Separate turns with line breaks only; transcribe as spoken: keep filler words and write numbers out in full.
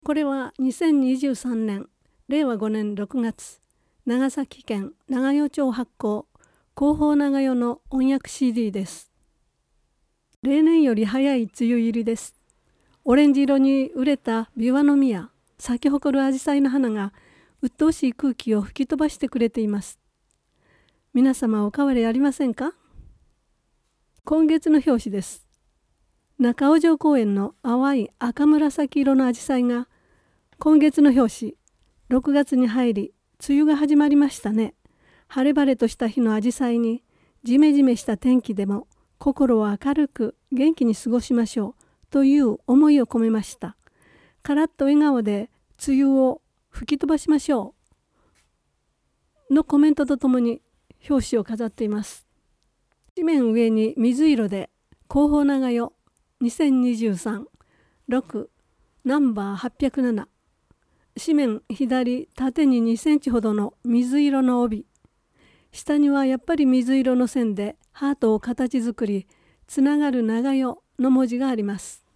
これはにせんにじゅうさんねんれいわごねんろくがつ、長崎県長与町発行広報長与の音訳 シーディー です。例年より早い梅雨入りです。オレンジ色に熟れたビワの実や咲き誇るアジサイの花が鬱陶しい空気を吹き飛ばしてくれています。皆様お変わりありませんか？今月の表紙です。中尾城公園の淡い赤紫色のアジサイが今月の表紙、ろくがつに入り梅雨が始まりましたね。晴れ晴れとした日のアジサイにジメジメした天気でも心を明るく元気に過ごしましょうという思いを込めました。カラッと笑顔で梅雨を吹き飛ばしましょうのコメントとともに表紙を飾っています。紙面上に水色で広報長与にせんにじゅうさん ろくナンバーはっぴゃくなな、紙面左縦ににセンチほどの水色の帯、下にはやっぱり水色の線でハートを形作りつながる長与の文字があります。